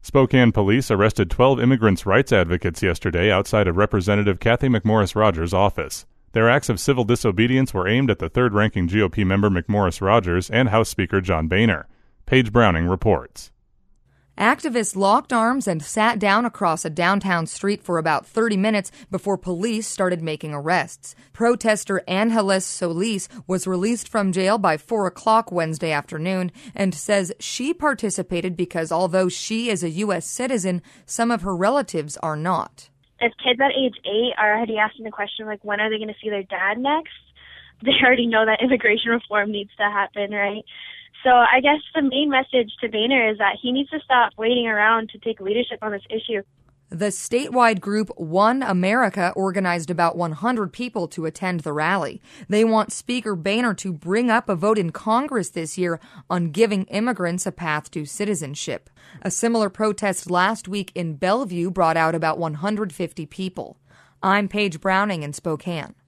Spokane police arrested 12 immigrants' rights advocates yesterday outside of Representative Cathy McMorris Rodgers' office. Their acts of civil disobedience were aimed at the third-ranking GOP member McMorris Rodgers and House Speaker John Boehner. Paige Browning reports. Activists locked arms and sat down across a downtown street for about 30 minutes before police started making arrests. Protester Angeles Solis was released from jail by 4 o'clock Wednesday afternoon and says she participated because although she is a U.S. citizen, some of her relatives are not. If kids at age 8 are already asking the question, like, when are they going to see their dad next? They already know that immigration reform needs to happen, right? So I guess the main message to Boehner is that he needs to stop waiting around to take leadership on this issue. The statewide group One America organized about 100 people to attend the rally. They want Speaker Boehner to bring up a vote in Congress this year on giving immigrants a path to citizenship. A similar protest last week in Bellevue brought out about 150 people. I'm Paige Browning in Spokane.